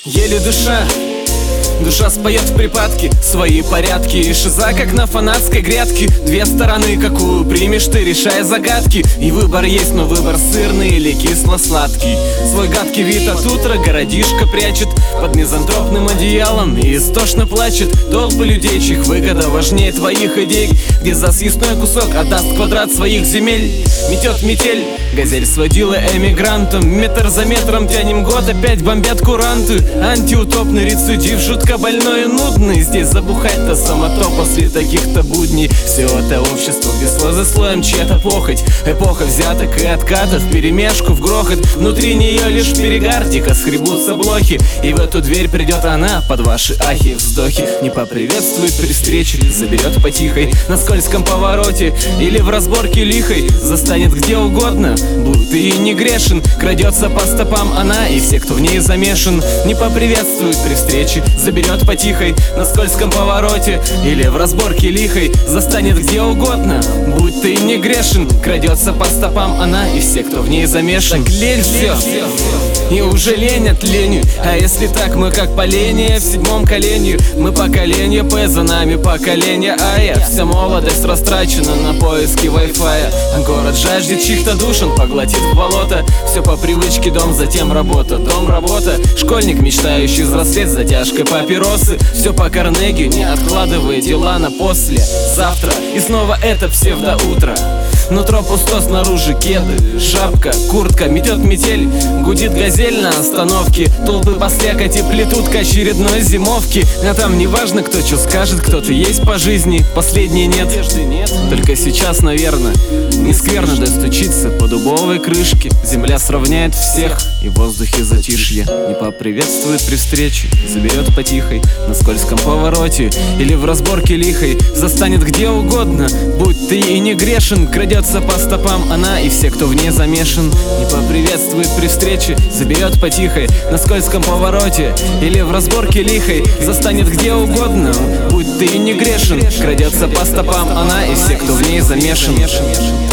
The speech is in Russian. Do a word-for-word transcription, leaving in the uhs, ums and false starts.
Еле душа, душа споет в припадке свои порядки. И шиза, как на фанатской грядке. Две стороны, какую примешь ты, решая загадки. И выбор есть, но выбор сырный или кисло-сладкий. Свой гадкий вид от утра городишко прячет под мизантропным одеялом и истошно плачет. Толпы людей, чьих выгода важнее твоих идей. Где за съестной кусок отдаст квадрат своих земель. Метет метель, газель сводила эмигрантом. Метр за метром тянем год, опять бомбят куранты. Антиутопный рецидив, жутко больной и нудный. Здесь забухать-то самото после таких-то будней. Все это общество без слой за слоем чья-то похоть. Эпоха взяток и откатов, перемешку в грохот. Внутри нее лишь перегар, дико скребутся блохи. И в эту дверь придет она под ваши ахи и вздохи. Не поприветствует при встрече, заберет потихой на скользком повороте или в разборке лихой. Застанет где угодно, будто и не грешен. Крадется по стопам она и все, кто в ней замешан. Не поприветствует при встрече, заберет потихой на скользком повороте или в разборке лихой. Застанет где угодно, будь ты не грешен. Крадется по стопам она и все, кто в ней замешан. Так лень все, и уже лень от лени. А если так, мы как поленья в седьмом колене. Мы поколение П, за нами поколение Ая. Вся молодость растрачена на поиски вай-фая. Город жаждет чьих-то душ, он поглотит в болото. Все по привычке, дом, затем работа, дом, работа. Школьник, мечтающий взрослеть с затяжкой папиросы. Все по Карнеги, не откладывай дела на после. Завтра и снова это псевдоутро. Нутро пусто, снаружи кеды, шапка, куртка, метет метель, гудит газель на остановке. Толпы по слякоти плетут к очередной зимовке. А там не важно, кто что скажет, кто ты есть по жизни. Последней нет, только сейчас, наверное, не скверно достучиться по дубовой крышке. Земля сравняет всех, и в воздухе затишье. Не поприветствует при встрече, заберет потихой на скользком повороте или в разборке лихой. Застанет где угодно, будь ты и не грешен. Крадется по стопам она и все, кто в ней замешан. Не поприветствует при встрече, заберет потихой на скользком повороте или в разборке лихой. Застанет где угодно, будь ты и не грешен. Крадется по стопам она и все, кто в ней замешан.